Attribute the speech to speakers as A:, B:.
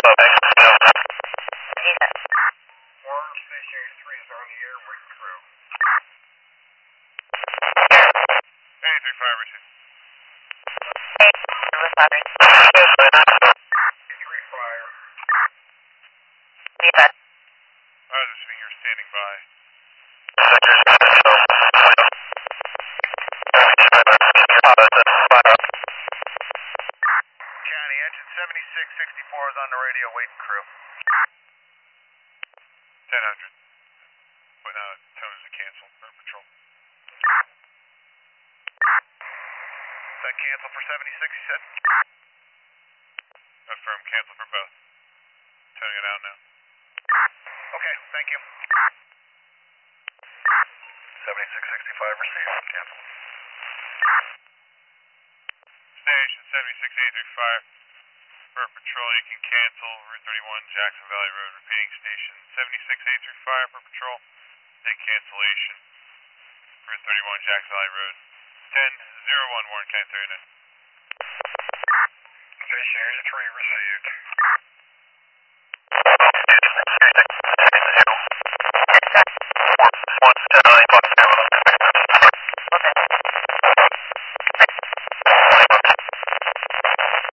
A: Orange Station 3 is on the air, waiting crew.
B: 835 receive.
A: 3 fire.
B: Roger, Swinger standing by. County, engine 7664 is on the radio, waiting crew. 1000. But now tones to cancel for patrol. Is that cancel for 76, you said? Affirm, cancel for both. Toning it out now. Okay, thank you. 7665 received, cancel. Station 76835 for patrol, you can cancel Route 31 Jackson Valley Road, repeating station 76835 for patrol, take cancellation, Route 31 Jackson Valley Road, 1001 Warren County 39.
A: Station 83 received.